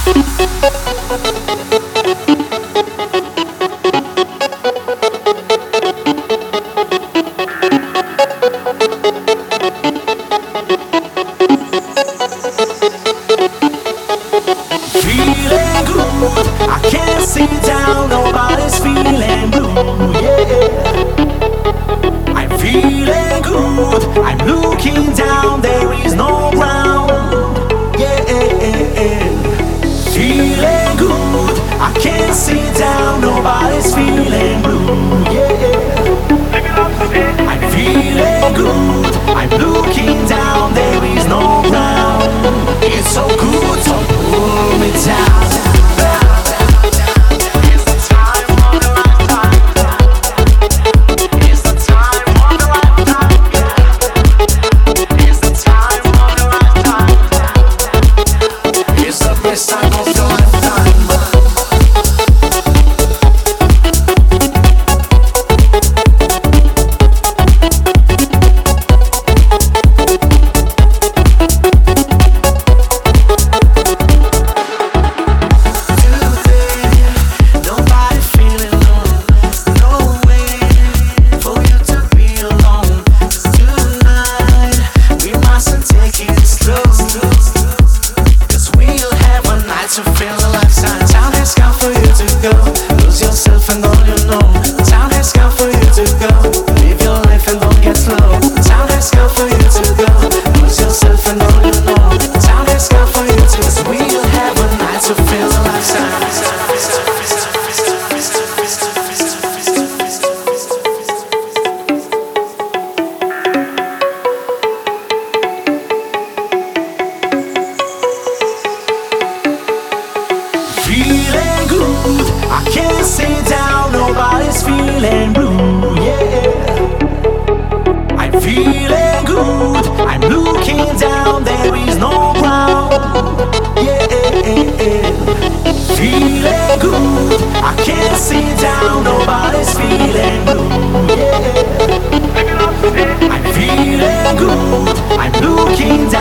Feeling good, I can't sit down, nobody's feeling blue, yeah. I'm feeling good, I'm looking down, there is no ground, yeah. Feeling good, I can't sit down, nobody's feeling blue, yeah. I'm feeling good, I'm looking down, there is no ground. It's so good to pull me down. It's the time of a lifetime. It's the time of a lifetime. It's the time of a lifetime. It's the best time of your lifetime. To feel a lifetime. Time has come for you to go. Lose yourself and all you know. Time has come for you to go. Live your life and don't get slow. Time has come for you to go. Lose yourself and all you know. Time has come for you to. Cause we'll have a night to feel a lifetime. Feeling good, I can't sit down, nobody's feeling blue, yeah. I'm feeling good, I'm looking down, there is no ground, yeah. Feeling good, I can't sit down, nobody's feeling blue, yeah. I'm feeling good, I'm looking down.